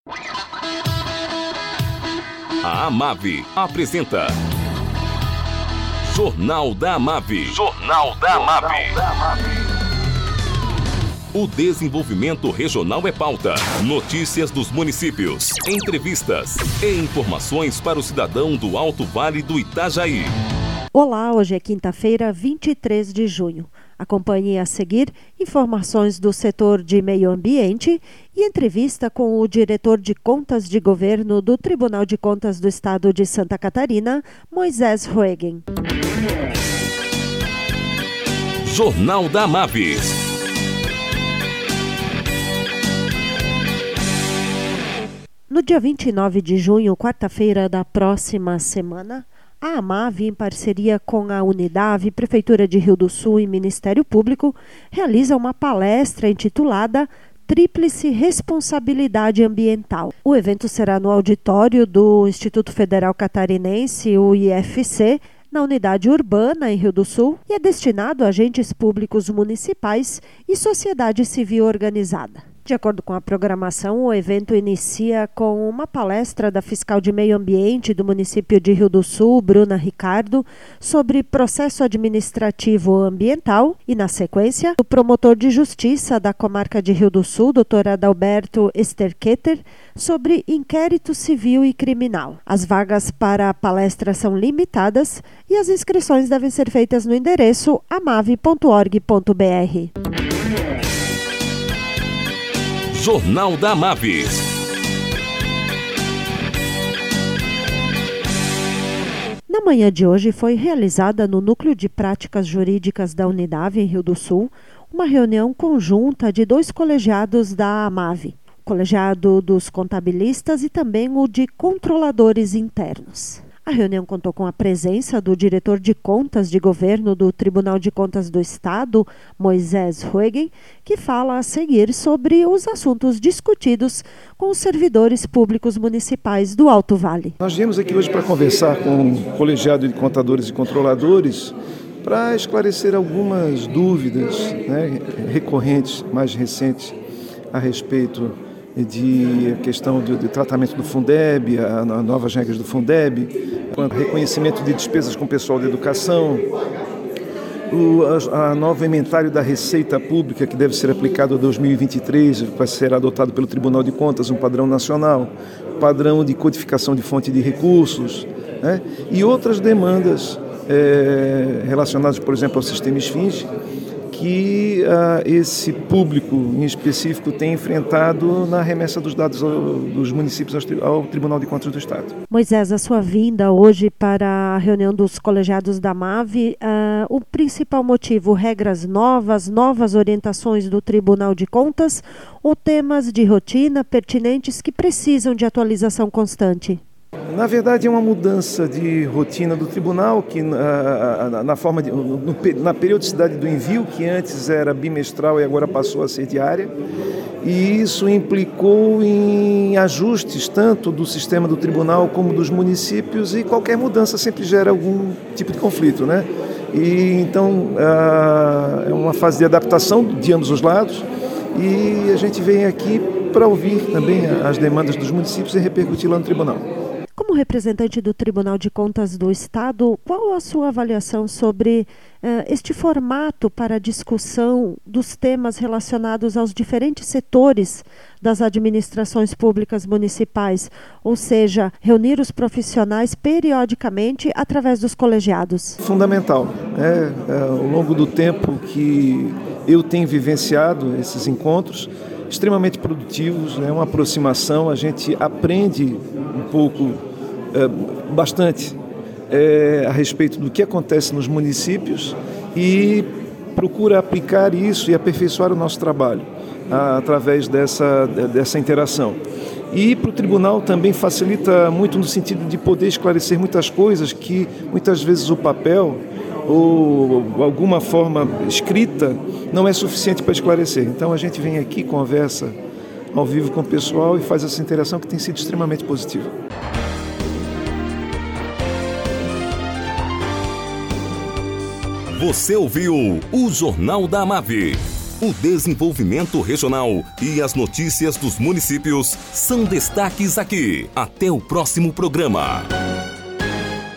A Amave apresenta Jornal da Amave. Jornal da Amave. O desenvolvimento regional é pauta. Notícias dos municípios, entrevistas e informações para o cidadão do Alto Vale do Itajaí. Olá, hoje é quinta-feira, 23 de junho. Acompanhe a seguir informações do setor de meio ambiente e entrevista com o diretor de Contas de Governo do Tribunal de Contas do Estado de Santa Catarina, Moisés Ruegen. Jornal da Amave. No dia 29 de junho, quarta-feira da próxima semana, a Amave, em parceria com a Unidade, Prefeitura de Rio do Sul e Ministério Público, realiza uma palestra intitulada Tríplice Responsabilidade Ambiental. O evento será no auditório do Instituto Federal Catarinense, o IFC, na unidade urbana em Rio do Sul, e é destinado a agentes públicos municipais e sociedade civil organizada. De acordo com a programação, o evento inicia com uma palestra da fiscal de meio ambiente do município de Rio do Sul, Bruna Ricardo, sobre processo administrativo ambiental e, na sequência, o promotor de justiça da comarca de Rio do Sul, Dr. Adalberto Esterqueter, sobre inquérito civil e criminal. As vagas para a palestra são limitadas e as inscrições devem ser feitas no endereço amave.org.br. Jornal da Amave. Na manhã de hoje foi realizada no Núcleo de Práticas Jurídicas da Unidade, em Rio do Sul, uma reunião conjunta de 2 colegiados da Amave, o colegiado dos contabilistas e também o de controladores internos. A reunião contou com a presença do diretor de Contas de Governo do Tribunal de Contas do Estado, Moisés Ruegen, que fala a seguir sobre os assuntos discutidos com os servidores públicos municipais do Alto Vale. Nós viemos aqui hoje para conversar com o colegiado de contadores e controladores para esclarecer algumas dúvidas, recorrentes, mais recentes, a respeito de questão de tratamento do Fundeb, as novas regras do Fundeb, reconhecimento de despesas com o pessoal da educação, a nova inventário da Receita Pública que deve ser aplicado em 2023, vai ser adotado pelo Tribunal de Contas, um padrão nacional, padrão de codificação de fonte de recursos, e outras demandas relacionadas, por exemplo, ao sistema SFINGE, que esse público em específico tem enfrentado na remessa dos dados dos municípios ao Tribunal de Contas do Estado. Moisés, a sua vinda hoje para a reunião dos colegiados da Amave, o principal motivo, regras novas orientações do Tribunal de Contas ou temas de rotina pertinentes que precisam de atualização constante? Na verdade, é uma mudança de rotina do tribunal, que na periodicidade do envio, que antes era bimestral e agora passou a ser diária, e isso implicou em ajustes tanto do sistema do tribunal como dos municípios, e qualquer mudança sempre gera algum tipo de conflito, E então é uma fase de adaptação de ambos os lados, e a gente vem aqui para ouvir também as demandas dos municípios e repercutir lá no tribunal. Como representante do Tribunal de Contas do Estado, qual a sua avaliação sobre este formato para a discussão dos temas relacionados aos diferentes setores das administrações públicas municipais, ou seja, reunir os profissionais periodicamente através dos colegiados? Fundamental. Ao longo do tempo que eu tenho vivenciado esses encontros, extremamente produtivos, uma aproximação, a gente aprende um pouco, bastante a respeito do que acontece nos municípios e procura aplicar isso e aperfeiçoar o nosso trabalho através dessa interação. E para o tribunal também facilita muito no sentido de poder esclarecer muitas coisas que muitas vezes o papel ou alguma forma escrita não é suficiente para esclarecer. Então a gente vem aqui, conversa ao vivo com o pessoal e faz essa interação que tem sido extremamente positiva. Você ouviu o Jornal da Amave. O desenvolvimento regional e as notícias dos municípios são destaques aqui. Até o próximo programa.